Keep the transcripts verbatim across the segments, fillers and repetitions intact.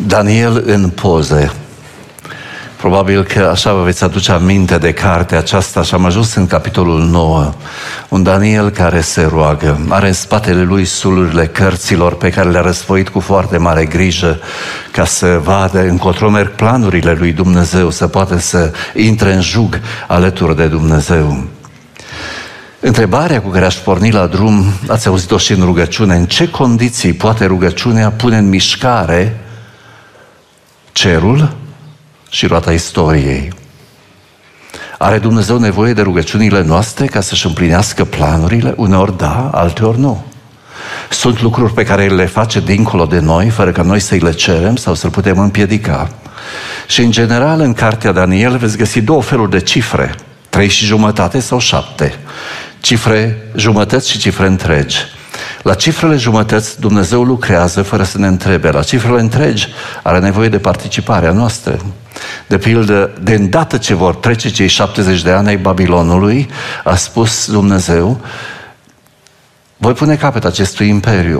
Daniel în poze. Probabil că așa vă veți aduce aminte de cartea aceasta și am ajuns în capitolul nouă. Un Daniel care se roagă, are în spatele lui sulurile cărților pe care le-a răsfoit cu foarte mare grijă ca să vadă încotro merg planurile lui Dumnezeu, să poată să intre în jug alături de Dumnezeu. Întrebarea cu care aș porni la drum, ați auzit-o și în rugăciune, în ce condiții poate rugăciunea pune în mișcare cerul și roata istoriei? Are Dumnezeu nevoie de rugăciunile noastre ca să-și împlinească planurile? Uneori da, alteori nu. Sunt lucruri pe care le face dincolo de noi, fără ca noi să-i le cerem sau să-l putem împiedica. Și în general, în cartea Daniel veți găsi două feluri de cifre, trei și jumătate sau șapte. Cifre jumătăți și cifre întregi. La cifrele jumătăți Dumnezeu lucrează fără să ne întrebe. La cifrele întregi are nevoie de participarea noastră. De pildă, de îndată ce vor trece cei șaptezeci de ani ai Babilonului, a spus Dumnezeu, voi pune capăt acestui imperiu.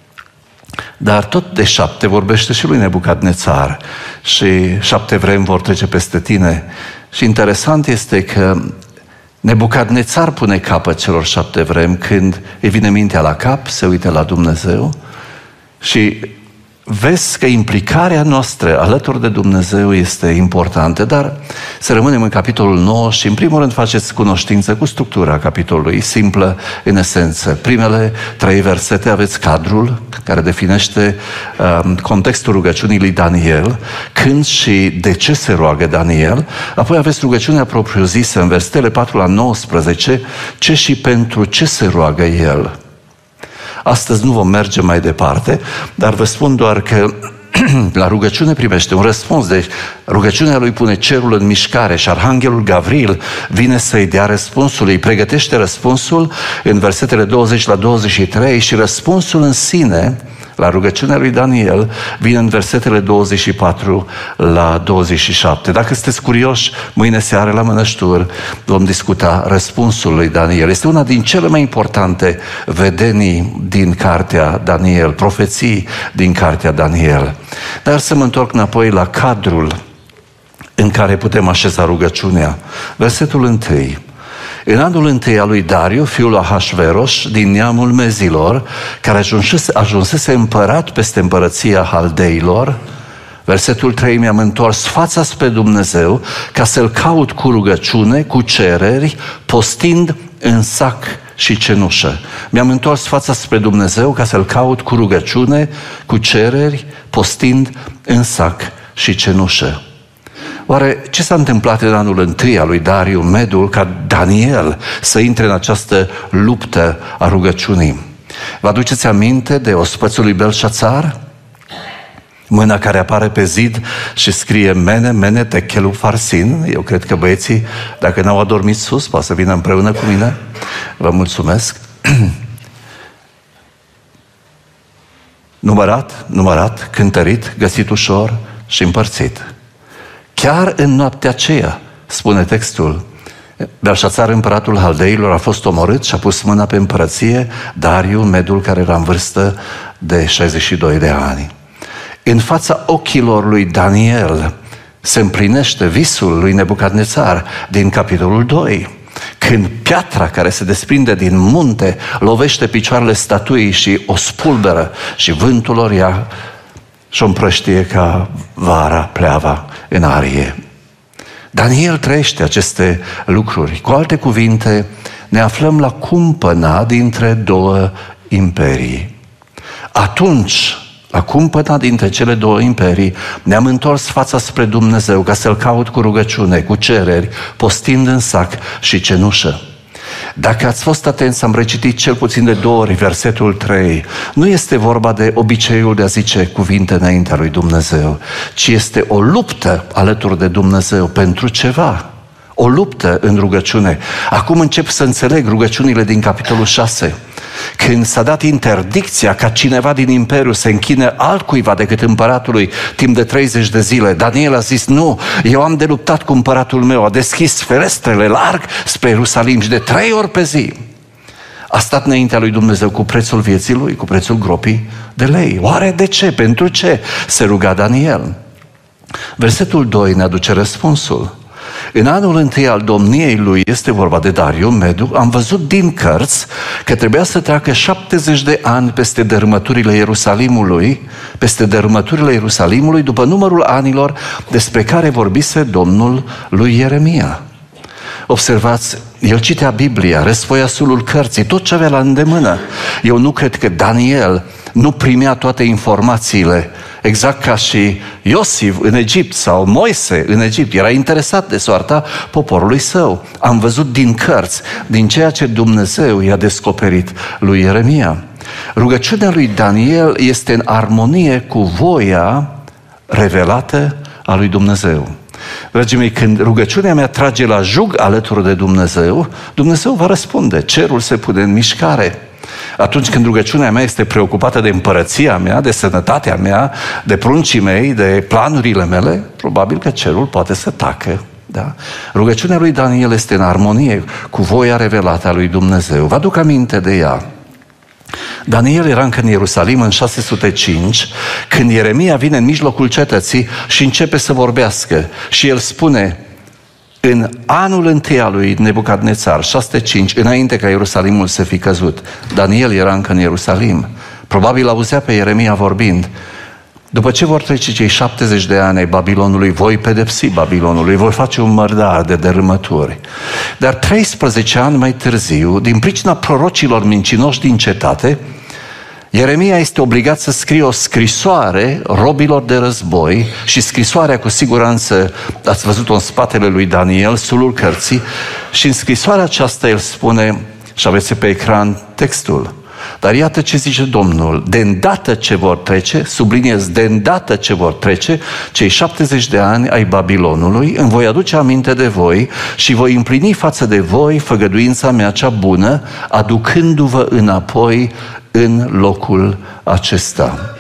Dar tot de șapte vorbește și lui Nebucadnețar și șapte vremi vor trece peste tine. Și interesant este că Nebucadnețar pune capăt celor șapte vremi când îi vine mintea la cap, se uită la Dumnezeu și vezi că implicarea noastră alături de Dumnezeu este importantă, dar să rămânem în capitolul nouă și în primul rând faceți cunoștință cu structura capitolului, simplă în esență. Primele trei versete aveți cadrul care definește uh, contextul rugăciunii lui Daniel, când și de ce se roagă Daniel, apoi aveți rugăciunea propriu-zisă în versetele patru la nouăsprezece, ce și pentru ce se roagă el. Astăzi nu vom merge mai departe, dar vă spun doar că la rugăciune primește un răspuns. Deci rugăciunea lui pune cerul în mișcare și Arhanghelul Gavril vine să-i dea răspunsul. Îi pregătește răspunsul în versetele douăzeci la douăzeci și trei și răspunsul în sine la rugăciunea lui Daniel vine în versetele douăzeci și patru la douăzeci și șapte. Dacă sunteți curioși, mâine seară la Mănășturi vom discuta răspunsul lui Daniel. Este una din cele mai importante vedenii din cartea Daniel, profeții din cartea Daniel. Dar să mă întorc înapoi la cadrul în care putem așeza rugăciunea. Versetul întâi. În anul întâi al lui Dariu, fiul lui Ahasveros, din neamul Mezilor, care ajunsese, ajunsese împărat peste împărăția Haldeilor, versetul trei, mi-am întors fața spre Dumnezeu ca să-L caut cu rugăciune, cu cereri, postind în sac și cenușă. Mi-am întors fața spre Dumnezeu ca să-L caut cu rugăciune, cu cereri, postind în sac și cenușă. Oare ce s-a întâmplat în anul întâi al lui Dariu Medul ca Daniel să intre în această luptă a rugăciunii? Vă aduceți aminte de ospățul lui Belșațar? Mâna care apare pe zid și scrie Mene, Mene, Techelu, Farsin. Eu cred că băieții, dacă n-au adormit sus, poate să vină împreună cu mine. Vă mulțumesc. Numărat, numărat, cântărit, găsit ușor și împărțit. Chiar în noaptea aceea, spune textul, Belșațar, împăratul Haldeilor, a fost omorât și a pus mâna pe împărăție Dariu, Medul, care era în vârstă de șaizeci și doi de ani. În fața ochilor lui Daniel se împlinește visul lui Nebucadnețar din capitolul doi. Când piatra care se desprinde din munte lovește picioarele statuii și o spulberă și vântul o ia și o împrăștie ca vara pleava în arie. Daniel trăiește aceste lucruri. Cu alte cuvinte, ne aflăm la cumpăna dintre două imperii. Atunci, la cumpăna dintre cele două imperii, ne-am întors fața spre Dumnezeu ca să-L caut cu rugăciune, cu cereri, postind în sac și cenușă. Dacă ați fost atenți, am recitit cel puțin de două ori versetul trei. Nu este vorba de obiceiul de a zice cuvinte înaintea lui Dumnezeu, ci este o luptă alături de Dumnezeu pentru ceva. O luptă în rugăciune. Acum încep să înțeleg rugăciunile din capitolul șase. Când s-a dat interdicția ca cineva din imperiu să închine altcuiva decât împăratului timp de treizeci de zile, Daniel a zis, nu, eu am de luptat cu împăratul meu, a deschis ferestrele larg spre Ierusalim și de trei ori pe zi A stat înaintea lui Dumnezeu cu prețul vieții lui, cu prețul gropii de lei. Oare de ce? Pentru ce se ruga Daniel? Versetul doi ne aduce răspunsul. În anul întâi al domniei lui, este vorba de Dariu Medu, am văzut din cărți că trebuia să treacă șaptezeci de ani peste dărâmăturile Ierusalimului, peste dărâmăturile Ierusalimului, după numărul anilor despre care vorbise Domnul lui Ieremia. Observați, el citea Biblia, răsfoia sulul cărții, tot ce avea la îndemână. Eu nu cred că Daniel nu primea toate informațiile, exact ca și Iosif în Egipt sau Moise în Egipt. Era interesat de soarta poporului său. Am văzut din cărți, din ceea ce Dumnezeu i-a descoperit lui Ieremia. Rugăciunea lui Daniel este în armonie cu voia revelată a lui Dumnezeu. Dragii mei, când rugăciunea mea trage la jug alături de Dumnezeu, Dumnezeu va răspunde, cerul se pune în mișcare. Atunci când rugăciunea mea este preocupată de împărăția mea, de sănătatea mea, de pruncii mei, de planurile mele, probabil că cerul poate să tacă. Da? Rugăciunea lui Daniel este în armonie cu voia revelată a lui Dumnezeu. Vă aduc aminte de ea. Daniel era încă în Ierusalim în șase sute cinci, când Ieremia vine în mijlocul cetății și începe să vorbească. Și el spune, în anul întâi al lui Nebucadnețar, șase sute cinci, înainte ca Ierusalimul să fi căzut, Daniel era încă în Ierusalim. Probabil auzea pe Ieremia vorbind, după ce vor trece cei șaptezeci de ani ai Babilonului, voi pedepsi Babilonului, voi face un mărdar de dărâmături. Dar treisprezece ani mai târziu, din pricina prorocilor mincinoși din cetate, Ieremia este obligat să scrie o scrisoare robilor de război și scrisoarea cu siguranță ați văzut-o în spatele lui Daniel, sulul cărții, și în scrisoarea aceasta el spune, și aveți pe ecran textul, dar iată ce zice Domnul, de îndată ce vor trece, subliniez, de îndată ce vor trece cei șaptezeci de ani ai Babilonului, îmi voi aduce aminte de voi și voi împlini față de voi făgăduința mea cea bună, aducându-vă înapoi în locul acesta.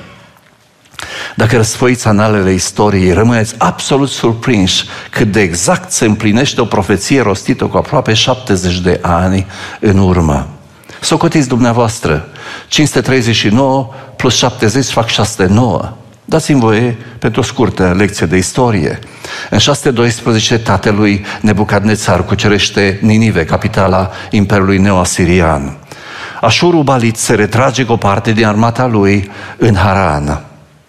Dacă răsfoiți analele istoriei, rămâneți absolut surprinși cât de exact se împlinește o profeție rostită cu aproape șaptezeci de ani în urmă. Socotiți dumneavoastră, cinci sute treizeci și nouă plus șaptezeci fac șase sute nouă. Dați-mi voie pentru o scurtă lecție de istorie. În șase sute doisprezece, tatălui Nebucadnețar cucerește Ninive, capitala Imperiului Neo-Asirian. Așurubalit se retrage cu o parte din armata lui în Haran.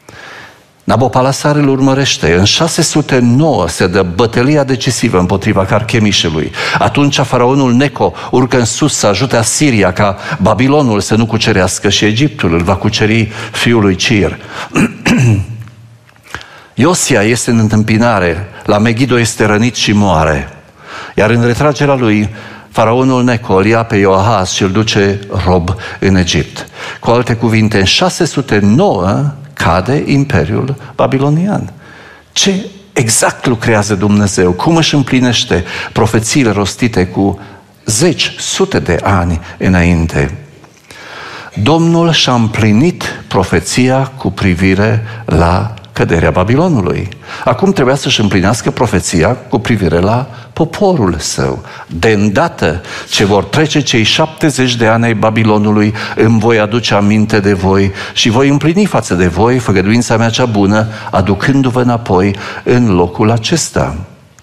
Nabopalasar îl urmărește. În șase sute nouă se dă bătălia decisivă împotriva Carchemișului. Atunci faraonul Neco urcă în sus să ajute Asiria ca Babilonul să nu cucerească și Egiptul îl va cuceri fiul lui Cir. Iosia este în întâmpinare, la Megido este rănit și moare. Iar în retragerea lui, faraonul Neco îl ia pe Ioahaz și îl duce rob în Egipt. Cu alte cuvinte, în șase sute nouă cade Imperiul Babilonian. Ce exact lucrează Dumnezeu? Cum își împlinește profețiile rostite cu zeci, sute de ani înainte? Domnul și-a împlinit profeția cu privire la căderea Babilonului. Acum trebuia să-și împlinească profeția cu privire la poporul său. De îndată ce vor trece cei șaptezeci de ani ai Babilonului, îmi voi aduce aminte de voi și voi împlini față de voi făgăduința mea cea bună, aducându-vă înapoi în locul acesta.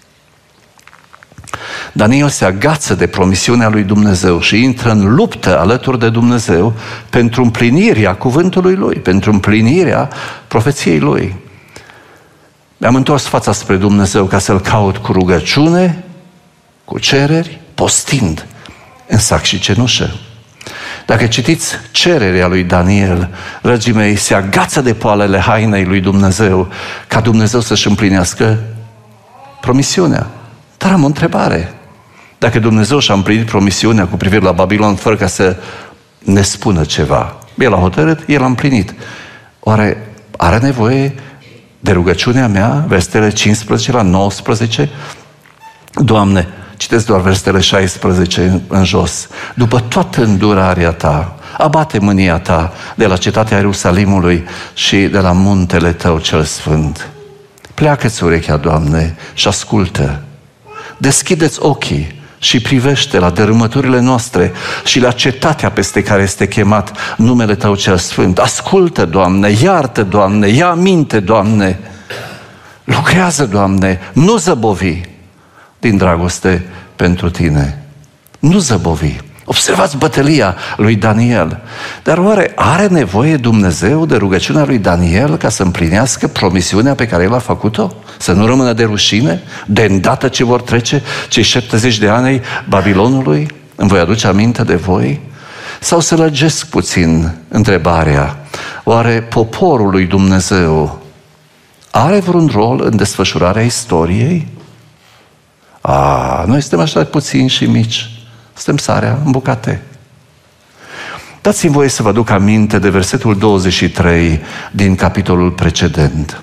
Daniel se agață de promisiunea lui Dumnezeu și intră în luptă alături de Dumnezeu pentru împlinirea cuvântului lui, pentru împlinirea profeției lui. Mi-am întors fața spre Dumnezeu ca să-L caut cu rugăciune, cu cereri, postind în sac și cenușă. Dacă citiți cererea lui Daniel, dragii mei, se agață de poalele hainei lui Dumnezeu ca Dumnezeu să-și împlinească promisiunea. Dar am o întrebare. Dacă Dumnezeu și-a împlinit promisiunea cu privire la Babilon fără ca să ne spună ceva, El a hotărât, El a împlinit. Oare are nevoie de rugăciunea mea, versetele cincisprezece la nouăsprezece? Doamne, citesc doar versetele șaisprezece în jos. După toată îndurarea Ta, abate mânia Ta de la cetatea Ierusalimului și de la muntele Tău cel sfânt. Pleacă-ți urechea, Doamne, și ascultă. Deschideți ochii și privește la dărâmăturile noastre și la cetatea peste care este chemat numele Tău cel Sfânt. Ascultă, Doamne, iartă, Doamne, ia aminte, Doamne, lucrează, Doamne, nu zăbovi din dragoste pentru Tine. Nu zăbovi. Observați bătălia lui Daniel. Dar oare are nevoie Dumnezeu de rugăciunea lui Daniel ca să împlinească promisiunea pe care El a făcut-o? Să nu rămână de rușine de îndată ce vor trece cei șaptezeci de ani ai Babilonului? Îmi voi aduce aminte de voi? Sau să lărgesc puțin întrebarea, oare poporul lui Dumnezeu are vreun rol în desfășurarea istoriei? A, noi suntem așa puțini și mici. Suntem sarea în bucate. Dați-mi voie să vă aduc aminte de versetul douăzeci și trei din capitolul precedent.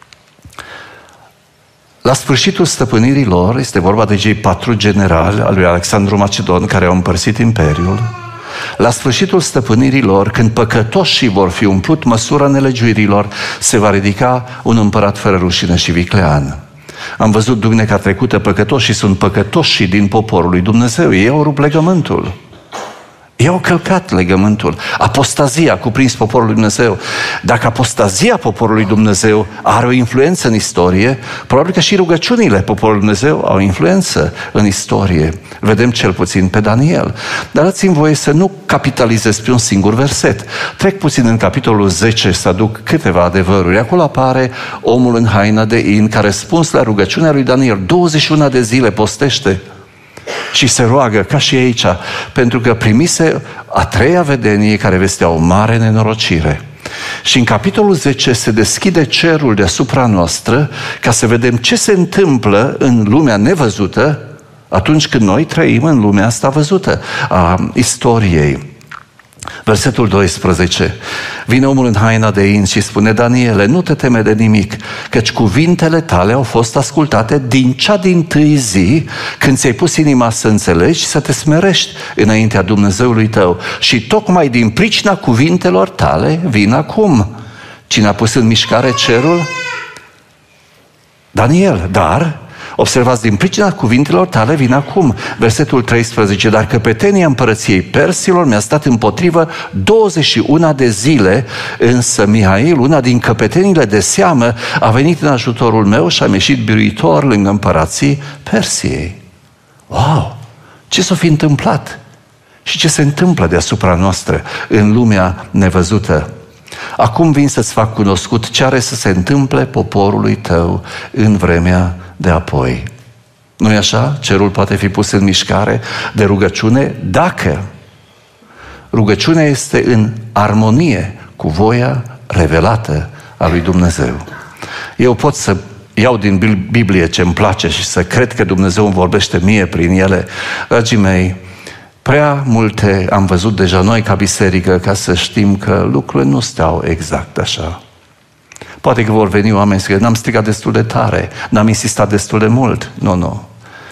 La sfârșitul stăpânirii lor, este vorba de cei patru generali al lui Alexandru Macedon care au împărțit imperiul. La sfârșitul stăpânirii lor, când păcătoșii vor fi umplut măsura nelegiuirilor, se va ridica un împărat fără rușine și viclean. Am văzut duminica trecută, păcătoșii sunt păcătoșii din poporul lui Dumnezeu. Ei au rupt legământul. Ei au călcat legământul. Apostazia a cuprins poporul lui Dumnezeu. Dacă apostazia poporului Dumnezeu are o influență în istorie, probabil că și rugăciunile poporului Dumnezeu au influență în istorie. Vedem cel puțin pe Daniel. Dar dați-mi voie să nu capitalizez pe un singur verset. Trec puțin în capitolul zece să aduc câteva adevăruri. Acolo apare omul în haina de in care, răspuns la rugăciunea lui Daniel, douăzeci și unu de zile postește și se roagă, ca și aici, pentru că primise a treia vedenie care vestea o mare nenorocire. Și în capitolul zece se deschide cerul deasupra noastră ca să vedem ce se întâmplă în lumea nevăzută atunci când noi trăim în lumea asta văzută a istoriei. Versetul doisprezece. Vine omul în haina de in și spune: Daniele, nu te teme de nimic, căci cuvintele tale au fost ascultate din cea dintâi zi când ți-ai pus inima să înțelegi și să te smerești înaintea Dumnezeului tău. Și tocmai din pricina cuvintelor tale vin acum. Cine a pus în mișcare cerul? Daniel. Dar observați, din pricina cuvintelor tale vin acum. Versetul treisprezece. Dar căpetenia împărăției persilor mi-a stat împotrivă douăzeci și unu de zile, însă Mihail, una din căpetenile de seamă, a venit în ajutorul meu și am ieșit biruitor lângă împărații Persiei. Wow! Ce s-a fi întâmplat? Și ce se întâmplă deasupra noastră în lumea nevăzută? Acum vin să-ți fac cunoscut ce are să se întâmple poporului tău în vremea de apoi. Nu-i așa? Cerul poate fi pus în mișcare de rugăciune dacă rugăciunea este în armonie cu voia revelată a lui Dumnezeu. Eu pot să iau din Biblie ce îmi place și să cred că Dumnezeu îmi vorbește mie prin ele. Dragii mei, prea multe am văzut deja noi ca biserică ca să știm că lucrurile nu stau exact așa. Poate că vor veni oameni să zică: n-am strigat destul de tare, n-am insistat destul de mult. Nu, nu.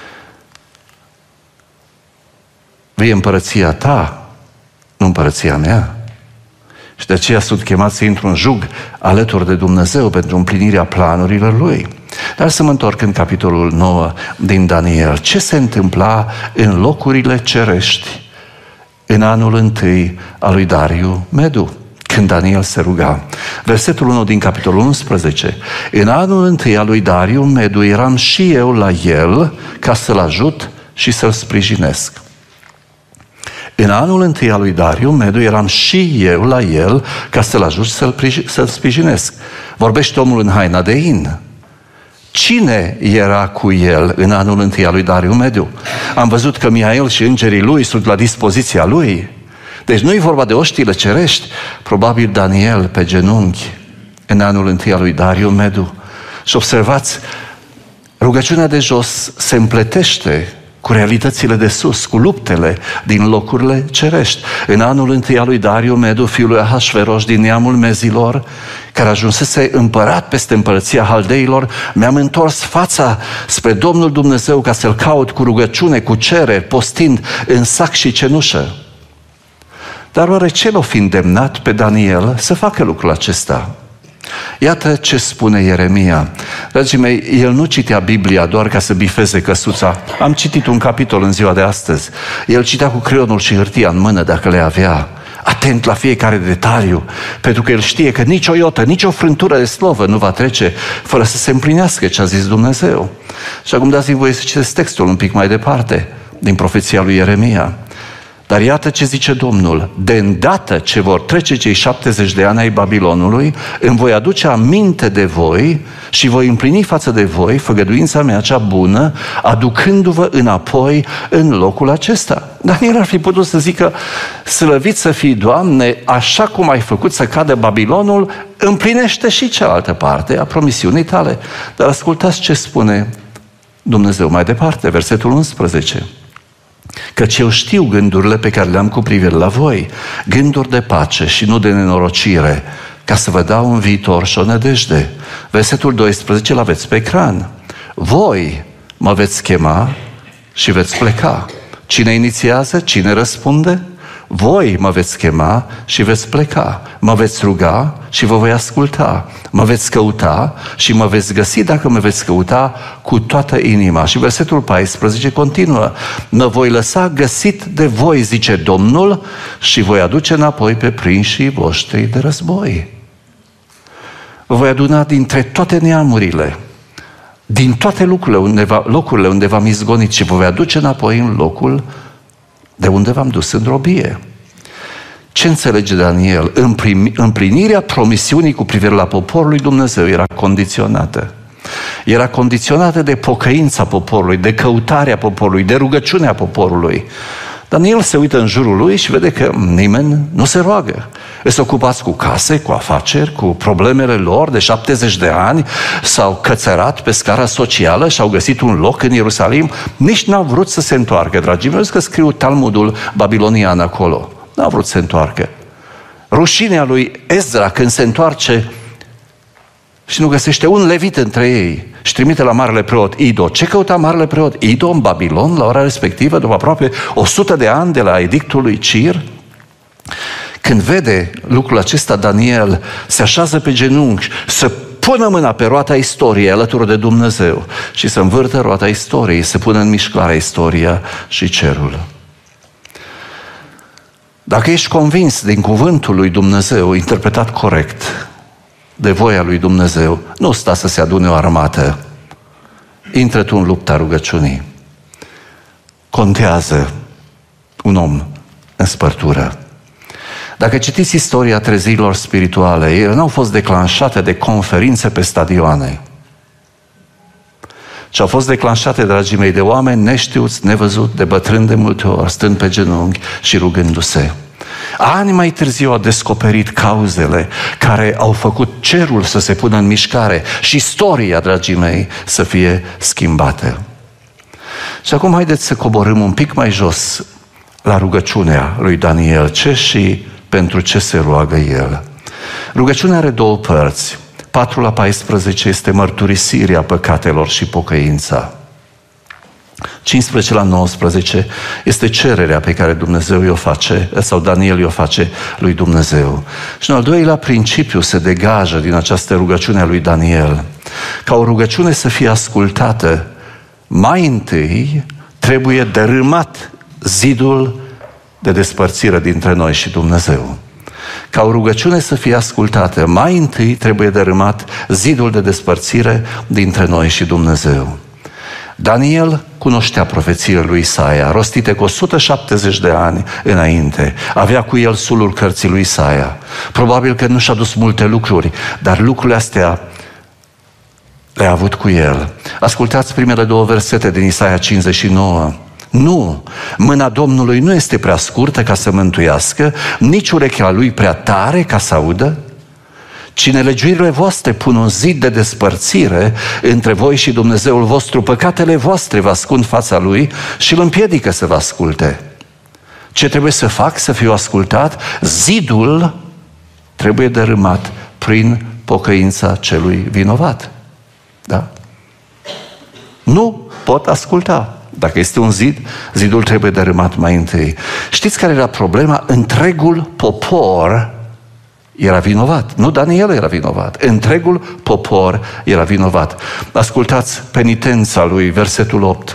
Vie împărăția ta, nu împărăția mea. Și de aceea sunt chemat să intru în jug alături de Dumnezeu pentru împlinirea planurilor Lui. Dar să mă întorc în capitolul nouă din Daniel. Ce se întâmpla în locurile cerești în anul întâi al lui Dariu Medu, când Daniel se ruga? Versetul unu din capitolul unsprezece. În anul întâi al lui Dariu Medu eram și eu la el ca să-l ajut și să-l sprijinesc. În anul întâi al lui Dariu Medu eram și eu la el ca să-l ajut să-l, să-l sprijinesc. Vorbește omul în haina de in. Cine era cu el în anul întâi al lui Dariu Medu? Am văzut că Mihail și îngerii lui sunt la dispoziția lui. Deci nu e vorba de oștile cerești. Probabil Daniel pe genunchi în anul întâi al lui Dariu Medu. Și observați, rugăciunea de jos se împletește cu realitățile de sus, cu luptele din locurile cerești. În anul întâi al lui Dariu Medu, fiul lui Ahasveros din neamul Mezilor, care ajunsese împărat peste împărăția Haldeilor, mi-am întors fața spre Domnul Dumnezeu ca să-L caut cu rugăciune, cu cereri, postind în sac și cenușă. Dar oare ce l-a fi îndemnat pe Daniel să facă lucrul acesta? Iată ce spune Ieremia. Dragii mei, el nu citea Biblia doar ca să bifeze căsuța. Am citit un capitol în ziua de astăzi. El citea cu creionul și hârtia în mână dacă le avea. Atent la fiecare detaliu, pentru că el știe că nicio iotă, nicio frântură de slovă nu va trece fără să se împlinească ce a zis Dumnezeu. Și acum dați-mi voie să citesc textul un pic mai departe din profeția lui Ieremia. Dar iată ce zice Domnul: de îndată ce vor trece cei șaptezeci de ani ai Babilonului, îmi voi aduce aminte de voi și voi împlini față de voi făgăduința mea cea bună, aducându-vă înapoi în locul acesta. Daniel ar fi putut să zică: slăvit să fii, Doamne, așa cum ai făcut să cadă Babilonul, împlinește și cealaltă parte a promisiunii tale. Dar ascultați ce spune Dumnezeu mai departe, versetul unsprezece. Căci eu știu gândurile pe care le-am cu privire la voi, gânduri de pace și nu de nenorocire, ca să vă dau un viitor și o nădejde. Versetul doisprezece l-aveți pe ecran. Voi mă veți chema și veți pleca. Cine inițiază, cine răspunde? Voi mă veți chema și veți pleca. Mă veți ruga și vă voi asculta. Mă veți căuta și mă veți găsi dacă mă veți căuta cu toată inima. Și versetul paisprezece continuă. Mă voi lăsa găsit de voi, zice Domnul, și voi aduce înapoi pe prinșii voștri de război. Vă voi aduna dintre toate neamurile, din toate locurile unde, va, locurile unde v-am izgonit și vă voi aduce înapoi în locul de unde v-am dus în robie. Ce înțelege Daniel? Împlinirea promisiunii cu privire la poporul lui Dumnezeu era condiționată. Era condiționată de pocăința poporului, de căutarea poporului, de rugăciunea poporului. Daniel se uită în jurul lui și vede că nimeni nu se roagă. Îs ocupați cu case, cu afaceri, cu problemele lor de șaptezeci de ani, s-au cățărat pe scara socială și au găsit un loc în Ierusalim. Nici n-au vrut să se întoarcă, dragii mei, că scriu Talmudul babilonian acolo. N-au vrut să se întoarcă. Rușinea lui Ezra când se întoarce și nu găsește un levit între ei și trimite la marele preot Ido. Ce căuta marele preot Ido în Babilon la ora respectivă, după aproape o sută de ani de la edictul lui Cir? Când vede lucrul acesta, Daniel se așează pe genunchi să pună mâna pe roata istoriei alături de Dumnezeu și să învârtă roata istoriei, să pună în mișcare istoria și cerul. Dacă ești convins din cuvântul lui Dumnezeu, interpretat corect, de voia lui Dumnezeu, nu sta să se adune o armată. Intră tu în lupta rugăciunii. Contează un om în spărtură. Dacă citiți istoria trezirilor spirituale, ele nu au fost declanșate de conferințe pe stadioane, ci au fost declanșate, dragii mei, de oameni neștiuți, nevăzut, de bătrâni de multe ori, stând pe genunchi și rugându-se. Ani mai târziu au descoperit cauzele care au făcut cerul să se pună în mișcare și istoria, dragii mei, să fie schimbată. Și acum haideți să coborâm un pic mai jos la rugăciunea lui Daniel. Ce și pentru ce se roagă el? Rugăciunea are două părți. patru la paisprezece este mărturisirea păcatelor și pocăința. cincisprezece la nouăsprezece este cererea pe care Dumnezeu i-o face, sau Daniel i-o face lui Dumnezeu. Și în al doilea principiu se degajă din această rugăciune a lui Daniel. Ca o rugăciune să fie ascultată, mai întâi trebuie dărâmat zidul de despărțire dintre noi și Dumnezeu. Ca o rugăciune să fie ascultată, mai întâi trebuie dărâmat zidul de despărțire dintre noi și Dumnezeu. Daniel cunoștea profețiile lui Isaia, rostite cu o sută șaptezeci de ani înainte. Avea cu el sulul cărții lui Isaia. Probabil că nu și-a dus multe lucruri, dar lucrurile astea le-a avut cu el. Ascultați primele două versete din Isaia cincizeci și nouă. Nu, mâna Domnului nu este prea scurtă ca să mântuiască, nici urechea lui prea tare ca să audă. Ci nelegiuirile voastre pun un zid de despărțire între voi și Dumnezeul vostru, păcatele voastre vă ascund fața lui și îl împiedică să vă asculte. Ce trebuie să fac să fiu ascultat? Zidul trebuie dărâmat prin pocăința celui vinovat. Da? Nu pot asculta. Dacă este un zid, zidul trebuie dărâmat mai întâi. Știți care era problema? Întregul popor era vinovat. Nu Daniel era vinovat. Întregul popor era vinovat. Ascultați penitența lui, versetul opt.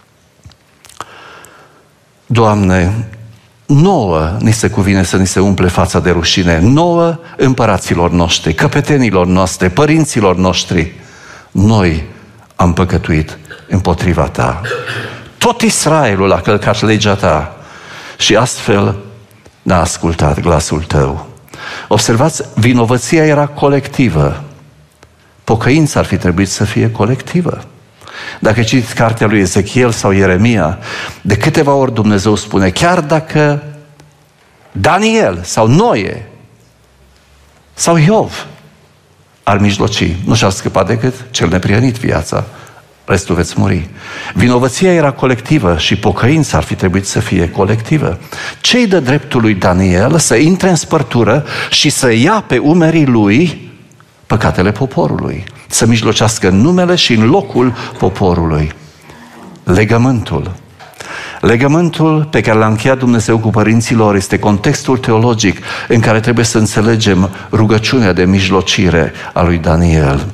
Doamne, nouă ni se cuvine să ni se umple fața de rușine, nouă împăraților noștri, căpetenilor noastre, părinților noștri. Noi am păcătuit împotriva ta. Tot Israelul a călcat legea ta și astfel n-a ascultat glasul tău. Observați, vinovăția era colectivă. Pocăința ar fi trebuit să fie colectivă. Dacă citiți cartea lui Ezechiel sau Ieremia, de câteva ori Dumnezeu spune, chiar dacă Daniel sau Noe sau Iov ar mijloci, nu și-ar scăpa decât cel neprihănit viața, restul veți muri. Vinovăția era colectivă și pocăința ar fi trebuit să fie colectivă. Ce-i dă dreptul lui Daniel să intre în spărtură și să ia pe umerii lui păcatele poporului, să mijlocească în numele și în locul poporului? Legământul. Legământul pe care l-a încheiat Dumnezeu cu părinții lor este contextul teologic în care trebuie să înțelegem rugăciunea de mijlocire a lui Daniel.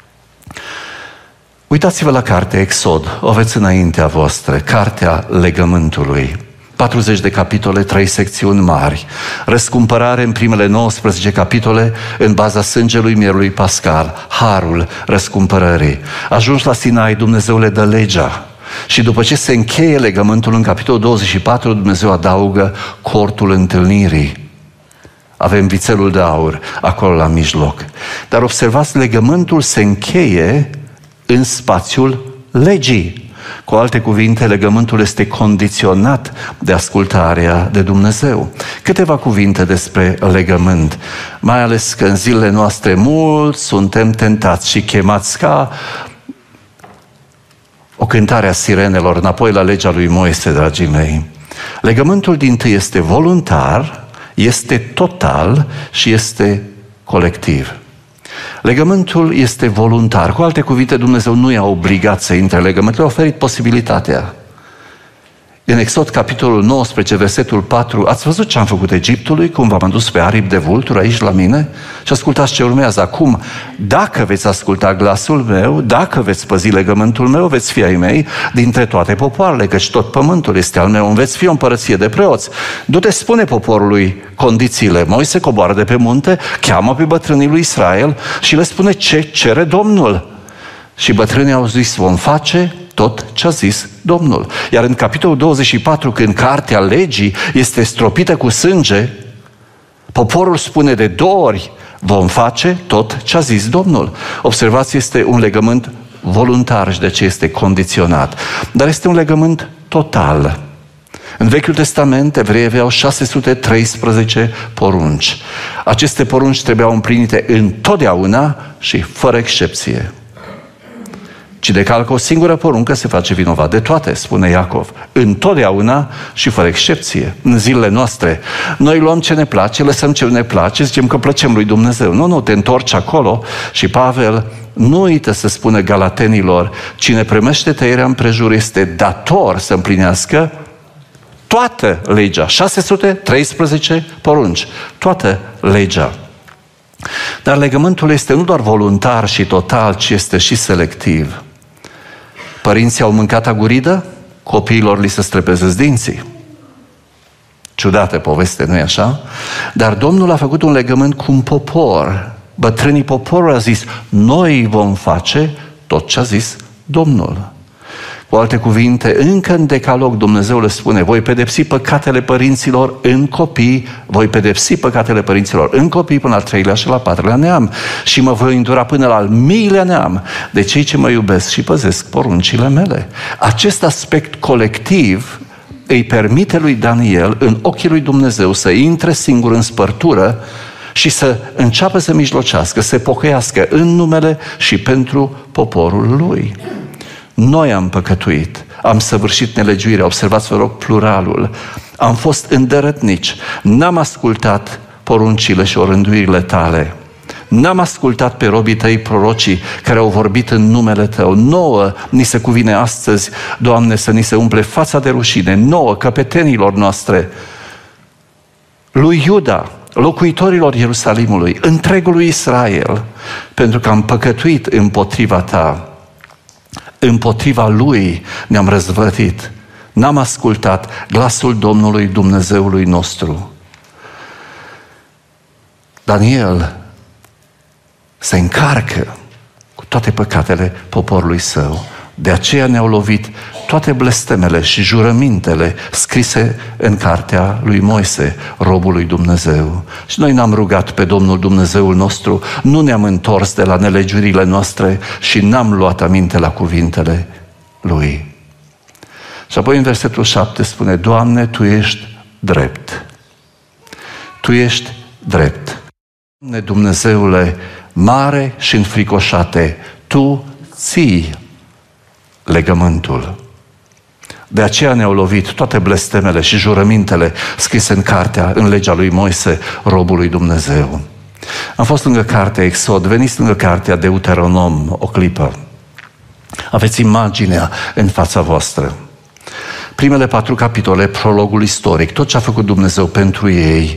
Uitați-vă la cartea Exod, o aveți înaintea voastră, cartea legământului. patruzeci de capitole, trei secțiuni mari. Răscumpărare în primele nouăsprezece capitole în baza sângelui mielului pascal. Harul răscumpărării. Ajuns la Sinai, Dumnezeu le dă legea. Și după ce se încheie legământul în capitolul douăzeci și patru, Dumnezeu adaugă cortul întâlnirii. Avem vițelul de aur acolo la mijloc. Dar observați, legământul se încheie în spațiul legii. Cu alte cuvinte, legământul este condiționat de ascultarea de Dumnezeu. Câteva cuvinte despre legământ, mai ales că în zilele noastre mulți suntem tentați și chemați ca o cântare a sirenelor înapoi la legea lui Moise, dragii mei. Legământul dintâi este voluntar, este total și este colectiv. Legământul este voluntar. Cu alte cuvinte, Dumnezeu nu i-a obligat să intre în legământ, le-a oferit posibilitatea. În Exod, capitolul nouăsprezece, versetul patru, ați văzut ce am făcut Egiptului, cum v-am adus pe aripi de vulturi aici la mine? Și ascultați ce urmează acum. Dacă veți asculta glasul meu, dacă veți păzi legământul meu, veți fi ai mei dintre toate popoarele, căci tot pământul este al meu, veți fi o împărăție de preoți. Du-te, spune poporului condițiile. Moise coboară de pe munte, cheamă pe bătrânii lui Israel și le spune ce cere Domnul. Și bătrânii au zis, vom face tot ce a zis Domnul. Iar în capitolul douăzeci și patru, când cartea legii este stropită cu sânge, poporul spune de două ori, vom face tot ce a zis Domnul. Observați, este un legământ voluntar și de ce este condiționat. Dar este un legământ total. În Vechiul Testament, evreii aveau șase sute treisprezece porunci. Aceste porunci trebuiau împlinite întotdeauna și fără excepție. Cine calcă o singură poruncă se face vinovat de toate, spune Iacov. Întotdeauna și fără excepție. În zilele noastre, noi luăm ce ne place, lăsăm ce ne place, zicem că plăcem lui Dumnezeu. Nu, nu, te întorci acolo și Pavel nu uită să spună galatenilor, cine primește tăierea împrejur este dator să împlinească toată legea. șase sute treisprezece porunci. Toată legea. Dar legământul este nu doar voluntar și total, ci este și selectiv. Părinții au mâncat aguridă, copiilor li se strepezesc dinții. Ciudată poveste, nu-i așa? Dar Domnul a făcut un legământ cu un popor. Bătrânii poporului a zis, noi vom face tot ce a zis Domnul. Cu alte cuvinte, încă în decalog Dumnezeu le spune, voi pedepsi păcatele părinților în copii, voi pedepsi păcatele părinților în copii până al treilea și la patrulea neam și mă voi îndura până la al miilea neam de cei ce mă iubesc și păzesc poruncile mele. Acest aspect colectiv îi permite lui Daniel în ochii lui Dumnezeu să intre singur în spărtură și să înceapă să mijlocească, să se pocăiască în numele și pentru poporul lui. Noi am păcătuit, am săvârșit nelegiuirea, observați, vă rog, pluralul, am fost îndărătnici, n-am ascultat poruncile și orânduirile tale, n-am ascultat pe robii tăi prorocii care au vorbit în numele tău. Nouă ni se cuvine astăzi, Doamne, să ni se umple fața de rușine, nouă, căpetenilor noastre, lui Iuda, locuitorilor Ierusalimului, întregului Israel, pentru că am păcătuit împotriva ta, împotriva lui ne-am răzvătit, n-am ascultat glasul Domnului Dumnezeului nostru. Daniel se încarcă cu toate păcatele poporului său. De aceea ne-au lovit toate blestemele și jurămintele scrise în cartea lui Moise, robul lui Dumnezeu. Și noi n-am rugat pe Domnul Dumnezeul nostru, nu ne-am întors de la nelegiurile noastre și n-am luat aminte la cuvintele lui. Și apoi în versetul șapte spune: Doamne, Tu ești drept. Tu ești drept. Doamne Dumnezeule, mare și înfricoșate, Tu ții legământul. De aceea ne-au lovit toate blestemele și jurămintele scrise în cartea, în legea lui Moise, robul lui Dumnezeu. Am fost lângă cartea Exod, veniți lângă cartea Deuteronom o clipă. Aveți imaginea în fața voastră. Primele patru capitole, prologul istoric, tot ce a făcut Dumnezeu pentru ei,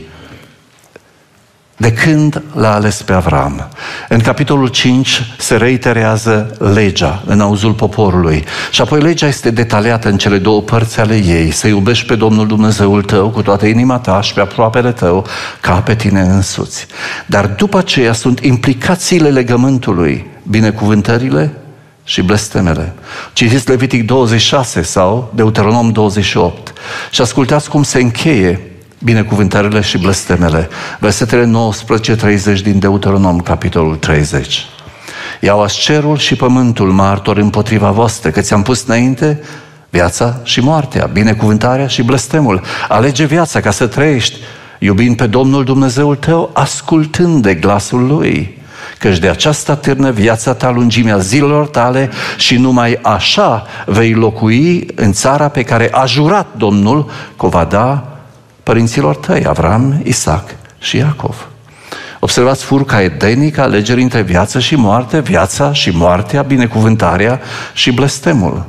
de când l-a ales pe Avram. În capitolul cinci se reiterează legea în auzul poporului. Și apoi legea este detaliată în cele două părți ale ei. Să iubești pe Domnul Dumnezeul tău cu toată inima ta și pe aproapele tău ca pe tine însuți. Dar după aceea sunt implicațiile legământului, binecuvântările și blestemele. Citiți Levitic douăzeci și șase sau Deuteronom douăzeci și opt și ascultați cum se încheie binecuvântările și blestemele. Versetele nouăsprezece treizeci din Deuteronom, capitolul treizeci. Iau-ați cerul și pământul martori împotriva voastră, că ți-am pus înainte viața și moartea, binecuvântarea și blestemul. Alege viața ca să trăiești, iubind pe Domnul Dumnezeul tău, ascultând de glasul Lui. Căci de aceasta târnă viața ta, lungimea zilelor tale și numai așa vei locui în țara pe care a jurat Domnul că o va da părinților tăi, Avram, Isaac și Iacov. Observați furca edenică, alegerii între viață și moarte, viața și moartea, binecuvântarea și blestemul.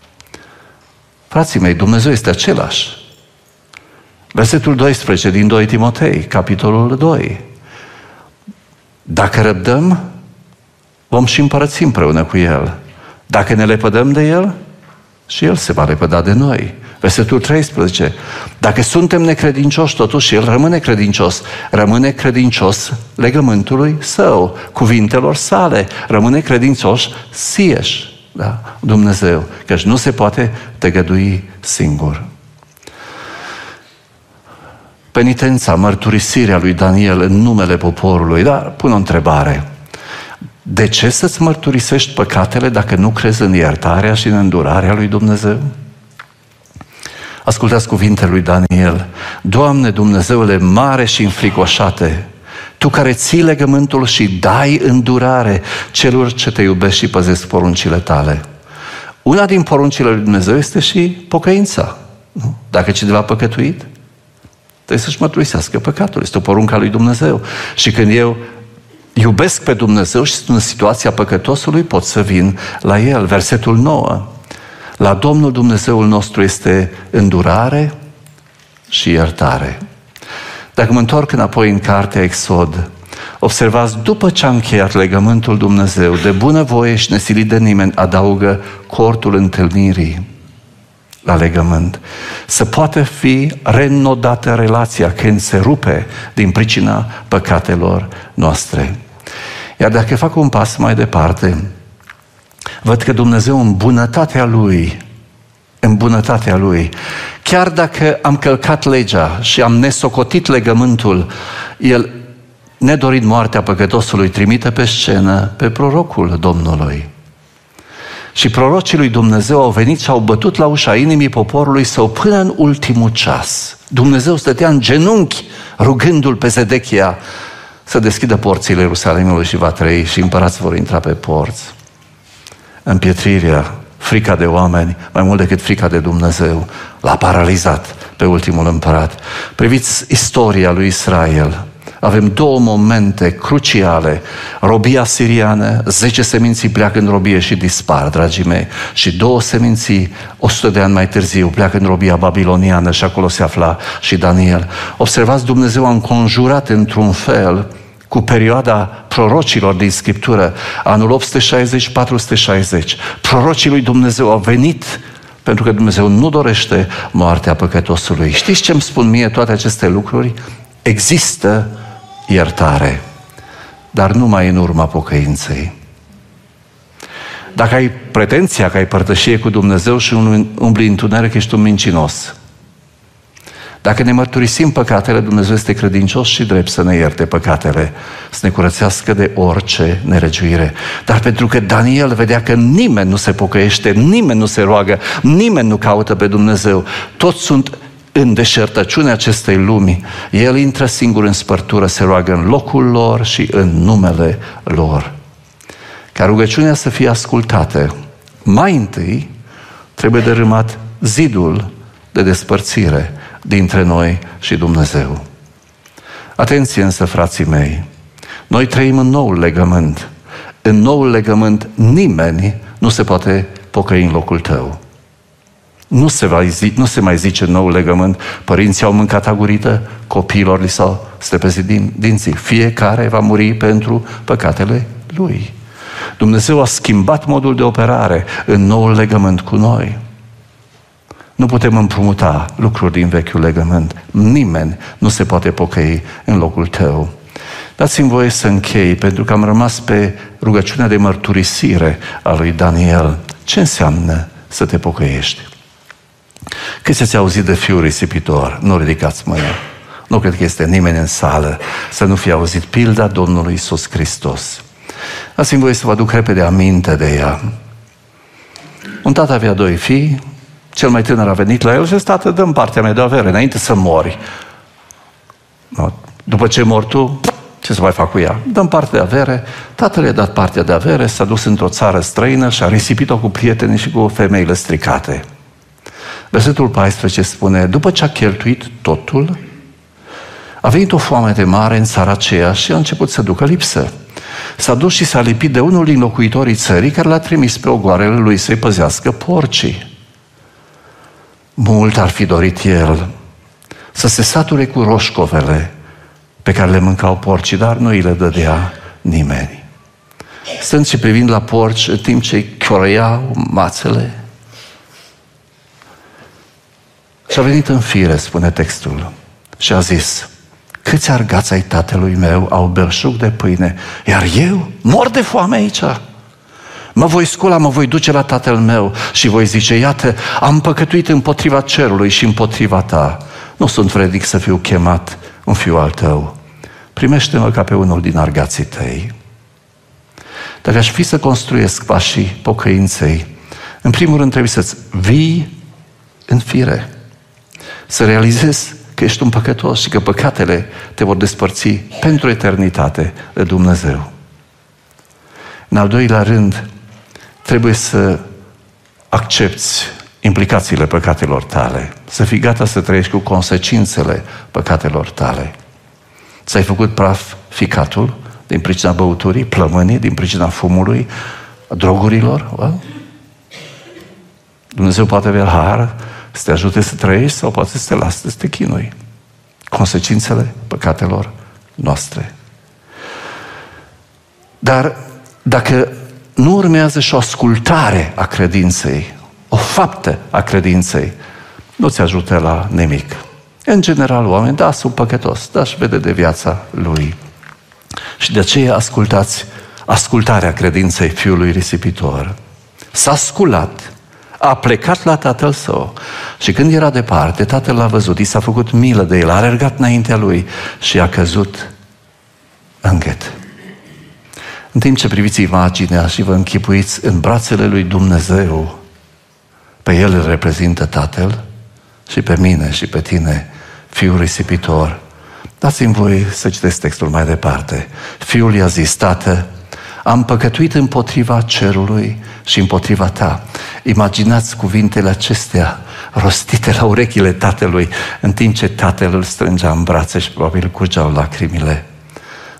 Frații mei, Dumnezeu este același. Versetul doisprezece din doi Timotei, capitolul doi. Dacă răbdăm, vom și împărăți împreună cu El. Dacă ne lepădăm de El, și El se va lepăda de noi. Versetul treisprezece. Dacă suntem necredincioși, totuși El rămâne credincios. Rămâne credincios legământului Său, cuvintelor Sale. Rămâne credincios sieși, da? Dumnezeu. Căci nu se poate tăgădui singur. Penitența, mărturisirea lui Daniel în numele poporului. Dar pun o întrebare. De ce să-ți mărturisești păcatele dacă nu crezi în iertarea și în îndurarea lui Dumnezeu? Ascultați cuvintele lui Daniel. Doamne Dumnezeule mare și înfricoșate, Tu care ții legământul și dai îndurare celor ce Te iubesc și păzesc poruncile Tale. Una din poruncile lui Dumnezeu este și pocăința. Dacă cineva a păcătuit, trebuie să-și mărturisească păcatul. Este o poruncă a lui Dumnezeu. Și când eu iubesc pe Dumnezeu și sunt în situația păcătosului, pot să vin la El. Versetul nouă. La Domnul Dumnezeul nostru este îndurare și iertare. Dacă mă întorc înapoi în cartea Exod, observați, după ce a încheiat legământul Dumnezeu, de bunăvoie și nesilit de nimeni, adaugă cortul întâlnirii la legământ. Să poate fi reînnodată relația când se rupe din pricina păcatelor noastre. Iar dacă fac un pas mai departe, văd că Dumnezeu în bunătatea Lui, în bunătatea Lui, chiar dacă am călcat legea și am nesocotit legământul, El, nedorind moartea păcătosului, trimite pe scenă pe prorocul Domnului. Și prorocii lui Dumnezeu au venit și au bătut la ușa inimii poporului său până în ultimul ceas. Dumnezeu stătea în genunchi rugându-l pe Zedechia să deschidă porțile Ierusalimului și va trăi și împărați vor intra pe porți. Împietrirea, frica de oameni, mai mult decât frica de Dumnezeu, l-a paralizat pe ultimul împărat. Priviți istoria lui Israel. avem două momente cruciale. Robia siriană, zece seminții pleacă în robie și dispar, dragii mei. Și două seminții, o sută de ani mai târziu, pleacă în robia babiloniană și acolo se afla și Daniel. Observați, Dumnezeu a înconjurat într-un fel cu perioada prorocilor din Scriptură, anul opt sute șaizeci patru sute șaizeci. Prorocii lui Dumnezeu au venit pentru că Dumnezeu nu dorește moartea păcătosului. Știți ce îmi spun mie toate aceste lucruri? Există iertare, dar numai în urma pocăinței. Dacă ai pretenția că ai părtășie cu Dumnezeu și umbli întuneric, ești un mincinos. Dacă ne mărturisim păcatele, Dumnezeu este credincios și drept să ne ierte păcatele, să ne curățească de orice nelegiuire. Dar pentru că Daniel vedea că nimeni nu se pocăiește, nimeni nu se roagă, nimeni nu caută pe Dumnezeu, toți sunt în deșertăciunea acestei lumi, el intră singur în spărtură, se roagă în locul lor și în numele lor. Ca rugăciunea să fie ascultată, mai întâi trebuie dărâmat zidul de despărțire dintre noi și Dumnezeu. Atenție însă, frații mei, noi trăim în noul legământ. În noul legământ nimeni nu se poate pocăi în locul tău. Nu se, va zi, nu se mai zice în noul legământ, părinții au mâncat agurită, copiilor li s-au strepezit din dinții. Fiecare va muri pentru păcatele lui. Dumnezeu a schimbat modul de operare în noul legământ cu noi. Nu putem împrumuta lucruri din vechiul legământ. Nimeni nu se poate pocăi în locul tău. Dați-mi voie să închei, pentru că am rămas pe rugăciunea de mărturisire a lui Daniel. Ce înseamnă să te pocăiești? Câți ați auzit de fiul risipitor? Nu ridicați mâna. Nu cred că este nimeni în sală să nu fie auzit pilda Domnului Iisus Hristos. Dați-mi voie să vă aduc repede aminte de ea. Un tată avea doi fii, cel mai tânăr a venit la el și zis: tată, dă-mi partea mea de avere înainte să mori. După ce mori tu, ce să mai fac cu ea? Dă-mi partea de avere. Tatăl i-a dat partea de avere, s-a dus într-o țară străină și a risipit-o cu prietenii și cu femeile stricate. Versetul paisprezece spune: după ce a cheltuit totul, a venit o foamete mare în țara aceea și a început să ducă lipsă. S-a dus și s-a lipit de unul din locuitorii țării care l-a trimis pe ogoarele lui să-i păzească porcii. Mult ar fi dorit el să se sature cu roșcovele pe care le mâncau porcii, dar nu îi le dădea nimeni. Stând și privind la porci, în timp ce îi chiorăiau mațele, și-a venit în fire, spune textul, și a zis: câți argați ai tatălui meu au belșug de pâine, iar eu mor de foame aici. Mă voi scula, mă voi duce la tatăl meu și voi zice: iată, am păcătuit împotriva cerului și împotriva ta. Nu sunt vrednic să fiu chemat un fiu al tău. Primește-mă ca pe unul din argații tăi. Dacă aș fi să construiesc pașii pocăinței, în primul rând trebuie să-ți vii în fire, să realizezi că ești un păcătos și că păcatele te vor despărți pentru eternitate de Dumnezeu. În al doilea rând, trebuie să accepti implicațiile păcatelor tale, să fii gata să trăiești cu consecințele păcatelor tale. Ți-ai făcut praf ficatul din pricina băuturii, plămânii, din pricina fumului, drogurilor? Well, Dumnezeu poate avea har să te ajute să trăiești sau poate să te lase să te chinui. Consecințele păcatelor noastre. Dar dacă nu urmează și o ascultare a credinței, o faptă a credinței, nu ți ajută la nimic. În general, oameni, da, sunt păcătos, dar își vede de viața lui. Și de aceea ascultați ascultarea credinței fiului risipitor. S-a sculat, a plecat la tatăl său și când era departe, tatăl l-a văzut, i s-a făcut milă de el, a alergat înaintea lui și a căzut în gât. În timp ce priviți imaginea și vă închipuiți în brațele lui Dumnezeu, pe el îl reprezintă tatăl și pe mine și pe tine, fiul risipitor. Dați-mi voi să citesc textul mai departe. Fiul i-a zis: tată, am păcătuit împotriva cerului și împotriva ta. Imaginați cuvintele acestea rostite la urechile tatălui, în timp ce tatăl îl strângea în brațe și probabil curgeau lacrimile.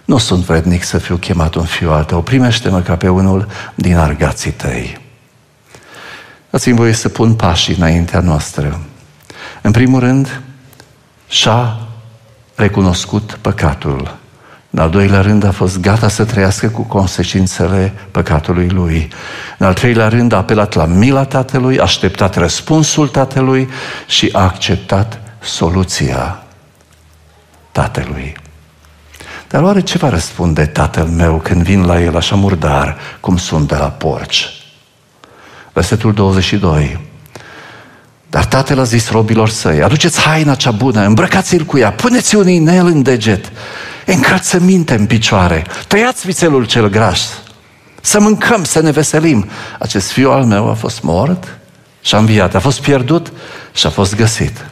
nu sunt vrednic să fiu chemat un fiu al tău, primește-mă ca pe unul din argații tăi. Dați-mi voie să pun pașii înaintea noastră. În primul rând, și-a recunoscut păcatul. În al doilea rând, a fost gata să trăiască cu consecințele păcatului lui. În al treilea rând, a apelat la mila Tatălui, a așteptat răspunsul Tatălui și a acceptat soluția Tatălui. Dar oare ce va răspunde Tatăl meu când vin la el așa murdar cum sunt de la porci? Versetul douăzeci și doi. Dar Tatăl a zis robilor săi: aduceți haina cea bună, îmbrăcați-l cu ea, puneți un inel în deget, încălțăminte în picioare, tăiați vițelul cel gras, să mâncăm, să ne veselim. Acest fiu al meu a fost mort și a înviat, a fost pierdut și a fost găsit.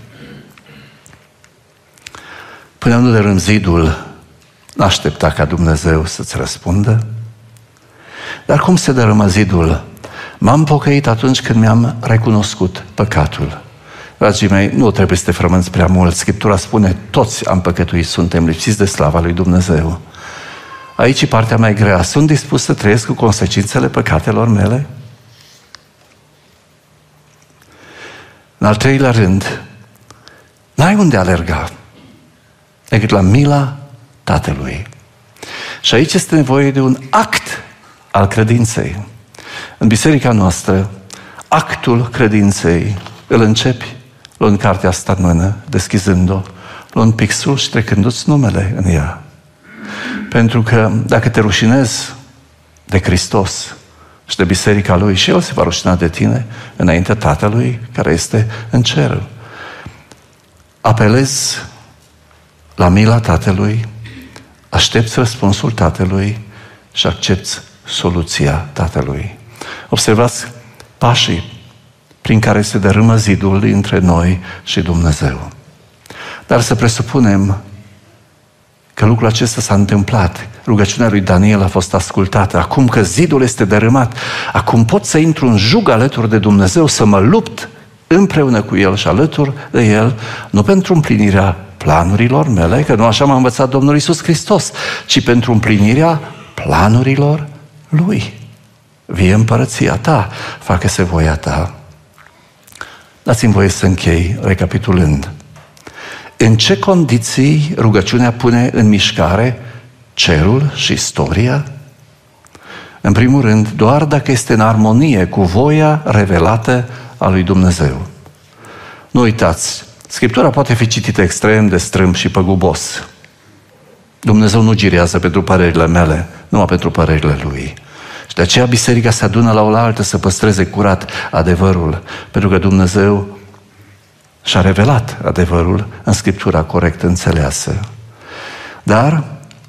Până nu dărâm zidul, n-aștepta ca Dumnezeu să-ți răspundă. Dar cum se dărâmă zidul? M-am pocăit atunci când mi-am recunoscut păcatul. Dragii mei, nu trebuie să te frămânți prea mult. Scriptura spune: toți am păcătuit, suntem lipsiți de slava lui Dumnezeu. Aici e partea mai grea. Sunt dispus să trăiesc cu consecințele păcatelor mele? În al treilea rând, n-ai unde alerga decât la mila Tatălui. Și aici este nevoie de un act al credinței. În biserica noastră, actul credinței îl începi luând cartea asta în mână, deschizând-o, luând pixul și trecându-ți numele în ea. Pentru că dacă te rușinezi de Hristos și de biserica Lui, și El se va rușina de tine înaintea Tatălui care este în cer. Apelezi la mila Tatălui, aștepți răspunsul Tatălui și accepți soluția Tatălui. Observați pașii prin care se dărâmă zidul între noi și Dumnezeu. Dar să presupunem că lucrul acesta s-a întâmplat. Rugăciunea lui Daniel a fost ascultată. Acum că zidul este dărâmat, acum pot să intru în jug alături de Dumnezeu, să mă lupt împreună cu El și alături de El, nu pentru împlinirea planurilor mele, că nu așa m-a învățat Domnul Iisus Hristos, ci pentru împlinirea planurilor Lui. Vie împărăția ta, facă-se voia ta. Dați-mi voie să închei recapitulând. În ce condiții rugăciunea pune în mișcare cerul și istoria? În primul rând, doar dacă este în armonie cu voia revelată a lui Dumnezeu. Nu uitați, Scriptura poate fi citită extrem de strâmb și păgubos. Dumnezeu nu girează pentru părerile mele, numai pentru părerile Lui. Și de aceea biserica se adună la oaltă să păstreze curat adevărul, pentru că Dumnezeu și-a revelat adevărul în Scriptura corect înțeleasă. Dar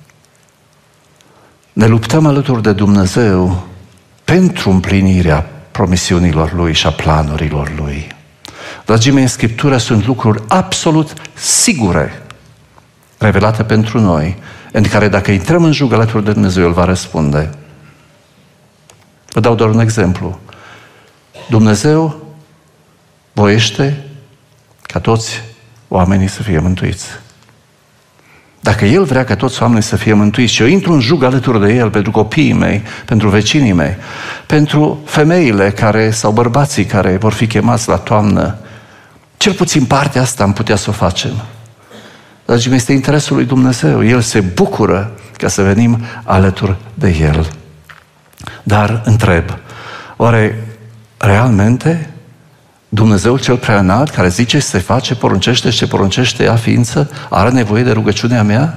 ne luptăm alături de Dumnezeu pentru împlinirea promisiunilor Lui și a planurilor Lui. Dragii mei, în Scriptură sunt lucruri absolut sigure revelate pentru noi, în care dacă intrăm în jug alături de Dumnezeu, El va răspunde. Vă dau doar un exemplu. Dumnezeu voiește ca toți oamenii să fie mântuiți. Dacă El vrea ca toți oamenii să fie mântuiți și eu intru în jug alături de El pentru copiii mei, pentru vecinii mei, pentru femeile care, sau bărbații care vor fi chemați la toamnă, cel puțin partea asta am putea să o facem. Dragii mei, este interesul lui Dumnezeu. El se bucură ca să venim alături de El. Dar întreb, oare realmente Dumnezeu cel preanalt, care zice să se face, poruncește și ce poruncește ea ființă, are nevoie de rugăciunea mea?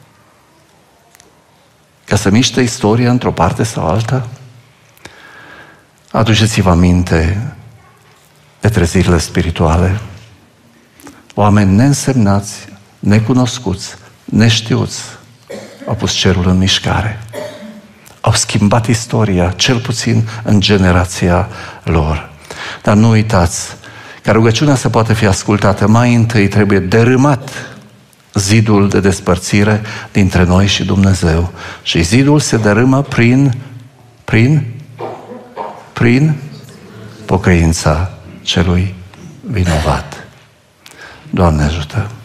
Ca să miște istoria într-o parte sau alta? Aduceți-vă aminte de trezirile spirituale. Oameni neînsemnați, necunoscuți, neștiuți, au pus cerul în mișcare. Au schimbat istoria, cel puțin în generația lor. Dar nu uitați, ca rugăciunea să poată fi ascultată, mai întâi trebuie dărâmat zidul de despărțire dintre noi și Dumnezeu. Și zidul se dărâmă prin, prin, prin pocăința celui vinovat. Doamne ajută!